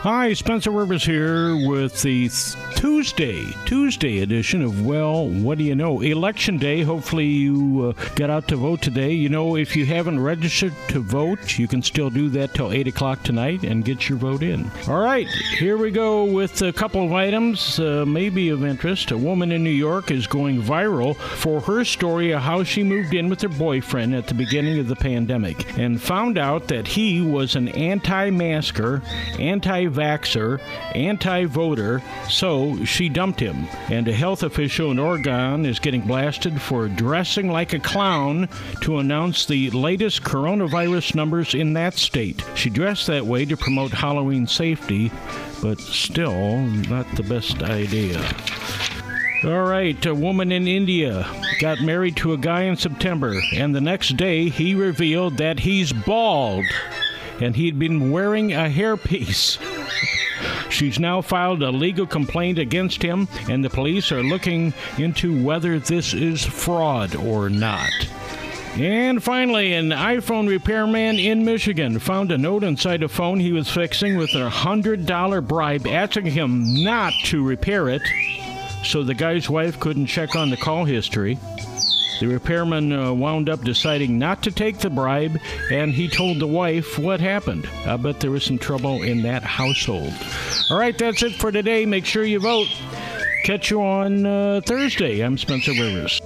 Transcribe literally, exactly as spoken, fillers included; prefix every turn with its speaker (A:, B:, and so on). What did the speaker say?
A: Hi, Spencer Rivers here with the Tuesday, Tuesday edition of Well, What Do You Know? Election Day. Hopefully you uh, got out to vote today. You know, if you haven't registered to vote, you can still do that till eight o'clock tonight and get your vote in. All right, here we go with a couple of items uh, maybe of interest. A woman in New York is going viral for her story of how she moved in with her boyfriend at the beginning of the pandemic and found out that he was an anti-masker, anti-vaxxer, anti-voter, so she dumped him. And a health official in Oregon is getting blasted for dressing like a clown to announce the latest coronavirus numbers in that state. She dressed that way to promote Halloween safety, but still not the best idea. All right, a woman in India got married to a guy in September, and the next day he revealed that he's bald, and he'd been wearing a hairpiece. She's now filed a legal complaint against him, and the police are looking into whether this is fraud or not. And finally, an iPhone repairman in Michigan found a note inside a phone he was fixing with a one hundred dollars bribe, asking him not to repair it, so the guy's wife couldn't check on the call history. The repairman uh, wound up deciding not to take the bribe, and he told the wife what happened. I bet there was some trouble in that household. All right, that's it for today. Make sure you vote. Catch you on uh, Thursday. I'm Spencer Rivers.